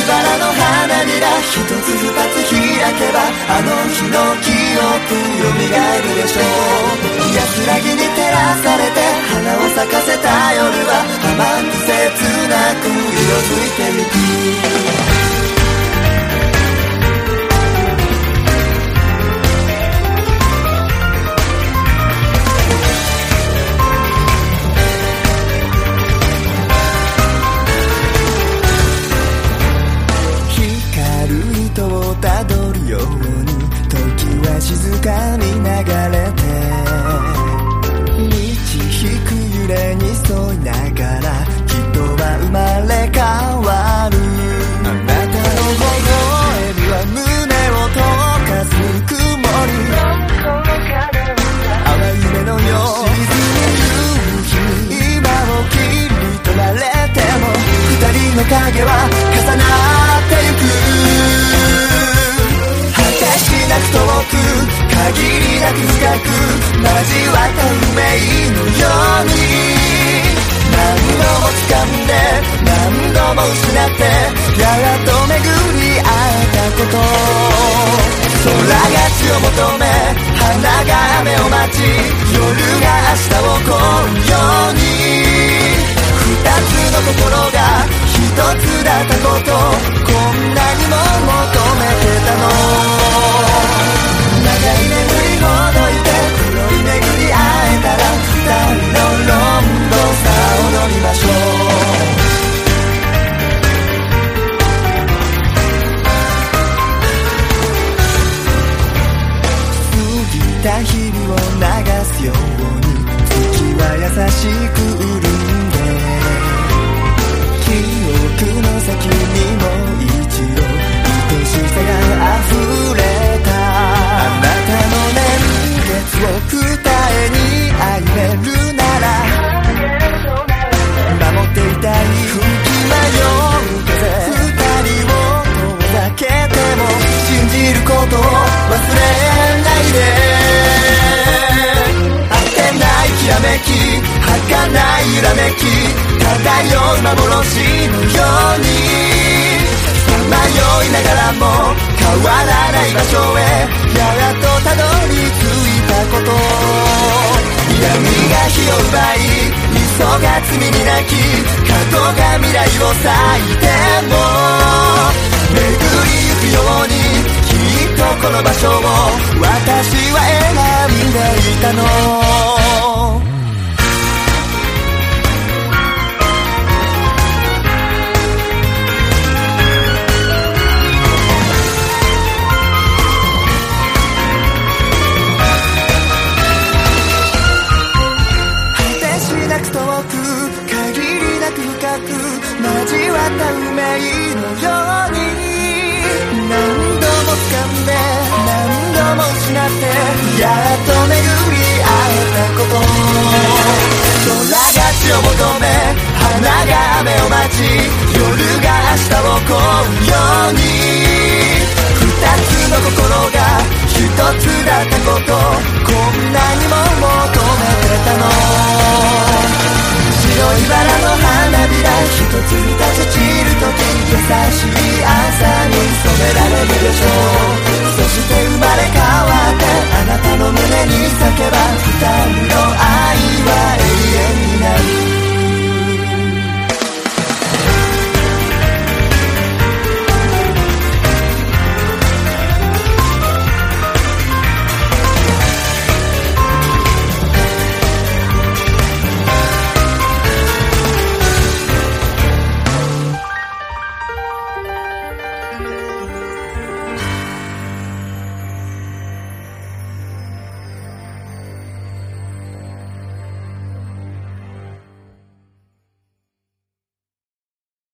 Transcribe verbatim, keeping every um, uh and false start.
バラの花びら一つ二つ開けばあの日の記憶よみがえるでしょう。安らぎに照らされて花を咲かせた夜は甘く切なく色づいてゆく。たどるように時は静かに流れて道引く揺れに沿いながら人は生まれ変わる。あなたの微笑みは胸を溶かす曇り淡い夢のよう沈む夕日今を切り取られても二人の影は重なってゆく。なく遠く限りなく深く交わった運命のように何度も掴んで何度も失ってやっと巡り会えたこと。空が血を求め花が雨を待ち夜が明日を越うように二つの心が一つだったことこんなにも求めてたの。長い巡りほどいて黒い巡り会えたら二人のロンドさあ踊りましょう。過ぎた日々を流すように月は優しく潤んで記憶の先にも一度愛しさが溢れた。あなたの年月を二重に歩めるなら守っていたい吹き迷う風二人を遠ざけても信じることを忘れないで。果てないきらめき儚い揺らめき漂う幻のように迷いながらも変わらない場所へやっとたどり着いたこと。闇が火を奪い磯が罪に泣き過去が未来を裂いても巡りゆくようにきっとこの場所を私は選んでいたの。交わった運命のように何度も掴んで何度も失ってやっと巡り会えたこと。空が血を求め花が雨を待ち夜が明日を越うように二つの心が一つだったことこんなにも求めてたの。白いバラの花びら一